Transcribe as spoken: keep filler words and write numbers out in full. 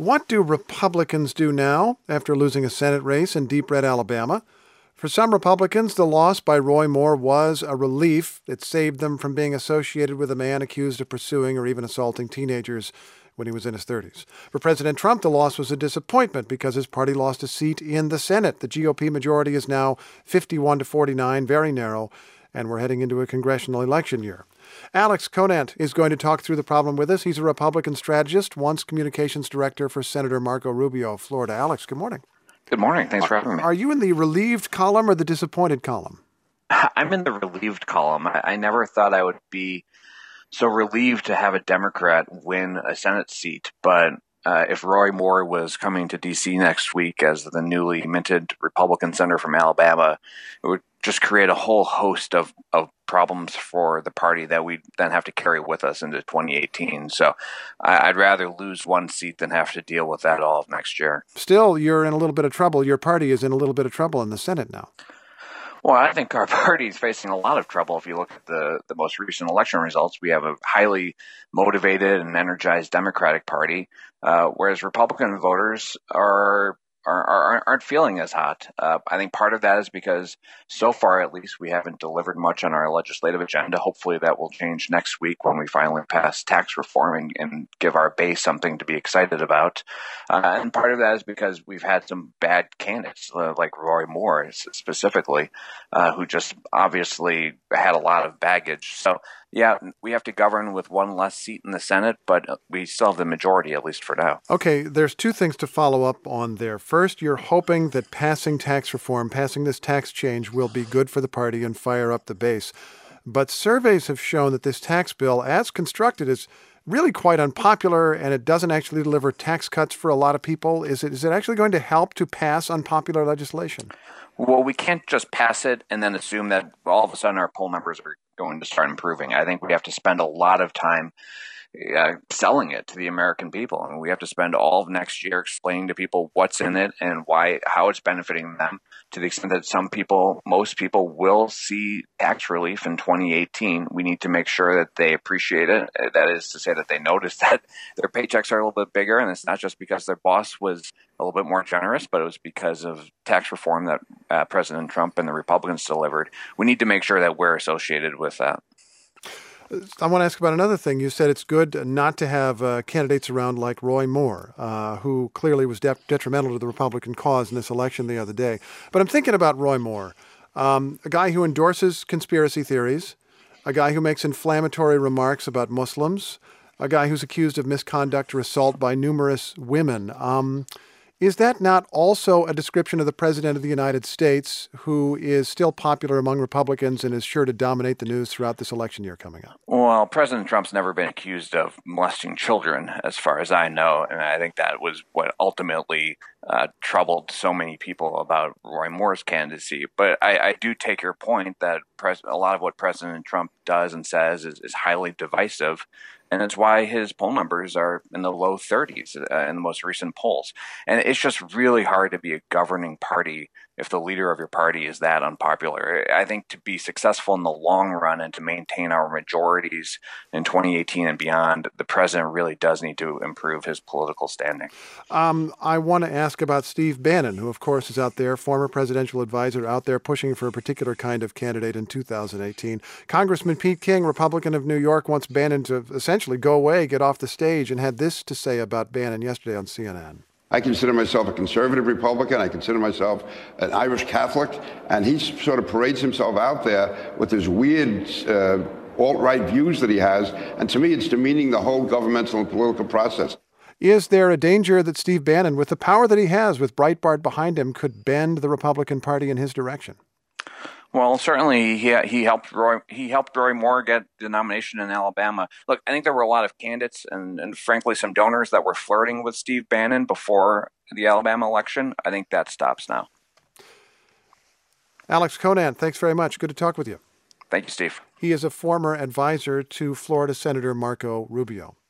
What do Republicans do now after losing a Senate race in deep red Alabama? For some Republicans, the loss by Roy Moore was a relief. It saved them from being associated with a man accused of pursuing or even assaulting teenagers when he was in his thirties. For President Trump, the loss was a disappointment because his party lost a seat in the Senate. The G O P majority is now fifty-one to forty-nine, very narrow, and we're heading into a congressional election year. Alex Conant is going to talk through the problem with us. He's a Republican strategist, once communications director for Senator Marco Rubio of Florida. Alex, good morning. Good morning. Thanks for having me. Are you in the relieved column or the disappointed column? I'm in the relieved column. I, I never thought I would be so relieved to have a Democrat win a Senate seat, but uh, if Roy Moore was coming to D C next week as the newly minted Republican senator from Alabama, it would just create a whole host of, of problems for the party that we then have to carry with us into twenty eighteen. So I, I'd rather lose one seat than have to deal with that all of next year. Still, you're in a little bit of trouble. Your party is in a little bit of trouble in the Senate now. Well, I think our party is facing a lot of trouble. If you look at the, the most recent election results, we have a highly motivated and energized Democratic Party, uh, whereas Republican voters are Are, are, aren't feeling as hot. Uh, I think part of that is because so far, at least, we haven't delivered much on our legislative agenda. Hopefully that will change next week when we finally pass tax reform and, and give our base something to be excited about. Uh, and part of that is because we've had some bad candidates, uh, like Roy Moore specifically, uh, who just obviously had a lot of baggage. So, yeah, we have to govern with one less seat in the Senate, but we still have the majority, at least for now. Okay, there's two things to follow up on there. First, you're hoping that passing tax reform, passing this tax change, will be good for the party and fire up the base. But surveys have shown that this tax bill, as constructed, is really quite unpopular, and it doesn't actually deliver tax cuts for a lot of people. Is it, is it actually going to help to pass unpopular legislation? Well, we can't just pass it and then assume that all of a sudden our poll numbers are going to start improving. I think we have to spend a lot of time uh, selling it to the American people. And we have to spend all of next year explaining to people what's in it and why, how it's benefiting them, to the extent that some people, most people will see tax relief in twenty eighteen. We need to make sure that they appreciate it. That is to say that they notice that their paychecks are a little bit bigger. And it's not just because their boss was a little bit more generous, but it was because of tax reform that uh, President Trump and the Republicans delivered. We need to make sure that we're associated with that. I want to ask about another thing. You said it's good not to have uh, candidates around like Roy Moore, uh, who clearly was de- detrimental to the Republican cause in this election the other day. But I'm thinking about Roy Moore, um, a guy who endorses conspiracy theories, a guy who makes inflammatory remarks about Muslims, a guy who's accused of misconduct or assault by numerous women. Um, Is that not also a description of the President of the United States, who is still popular among Republicans and is sure to dominate the news throughout this election year coming up? Well, President Trump's never been accused of molesting children, as far as I know, and I think that was what ultimately uh, troubled so many people about Roy Moore's candidacy. But I, I do take your point that pres- a lot of what President Trump does and says is, is highly divisive. And it's why his poll numbers are in the low thirties uh, in the most recent polls. And it's just really hard to be a governing party if the leader of your party is that unpopular. I think to be successful in the long run and to maintain our majorities in twenty eighteen and beyond, the president really does need to improve his political standing. Um, I want to ask about Steve Bannon, who, of course, is out there, former presidential advisor, out there pushing for a particular kind of candidate in two thousand eighteen. Congressman Pete King, Republican of New York, wants Bannon to essentially go away, get off the stage, and had this to say about Bannon yesterday on C N N. I consider myself a conservative Republican. I consider myself an Irish Catholic. And he sort of parades himself out there with his weird uh, alt-right views that he has. And to me, it's demeaning the whole governmental and political process. Is there a danger that Steve Bannon, with the power that he has, with Breitbart behind him, could bend the Republican Party in his direction? Well, certainly he he helped Roy he helped Roy Moore get the nomination in Alabama. Look, I think there were a lot of candidates and, and frankly some donors that were flirting with Steve Bannon before the Alabama election. I think that stops now. Alex Conant, thanks very much. Good to talk with you. Thank you, Steve. He is a former advisor to Florida Senator Marco Rubio.